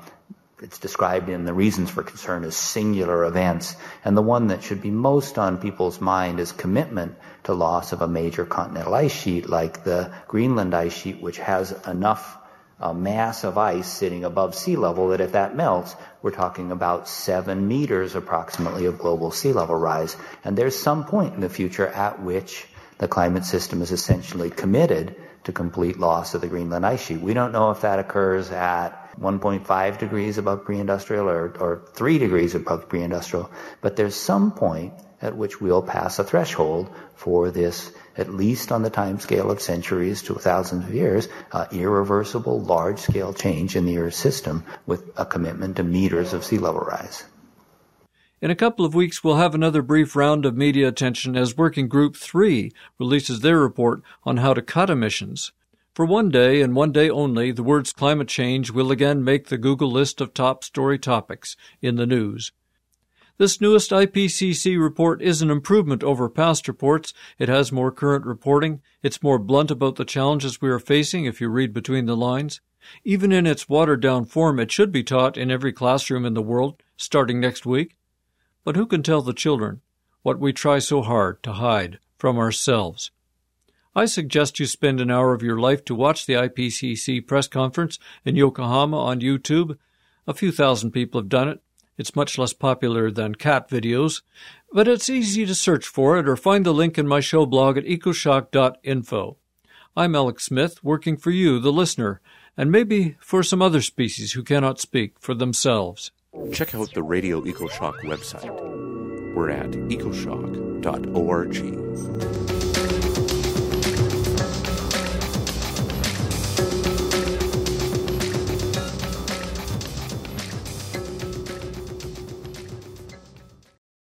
Speaker 7: it's described in the reasons for concern as singular events. And the one that should be most on people's mind is commitment to loss of a major continental ice sheet like the Greenland ice sheet, which has enough mass of ice sitting above sea level that if that melts, we're talking about 7 meters approximately of global sea level rise. And there's some point in the future at which the climate system is essentially committed to complete loss of the Greenland ice sheet. We don't know if that occurs at 1.5 degrees above pre-industrial or 3 degrees above pre-industrial, but there's some point at which we'll pass a threshold for this, at least on the time scale of centuries to thousands of years, irreversible large-scale change in the Earth system with a commitment to meters of sea level rise.
Speaker 2: In a couple of weeks, we'll have another brief round of media attention as Working Group 3 releases their report on how to cut emissions. For one day and one day only, the words climate change will again make the Google list of top story topics in the news. This newest IPCC report is an improvement over past reports. It has more current reporting. It's more blunt about the challenges we are facing if you read between the lines. Even in its watered-down form, it should be taught in every classroom in the world, starting next week. But who can tell the children what we try so hard to hide from ourselves? I suggest you spend an hour of your life to watch the IPCC press conference in Yokohama on YouTube. A few thousand people have done it. It's much less popular than cat videos, but it's easy to search for it or find the link in my show blog at ecoshock.info. I'm Alex Smith, working for you, the listener, and maybe for some other species who cannot speak for themselves.
Speaker 4: Check out the Radio EcoShock website. We're at ecoshock.org.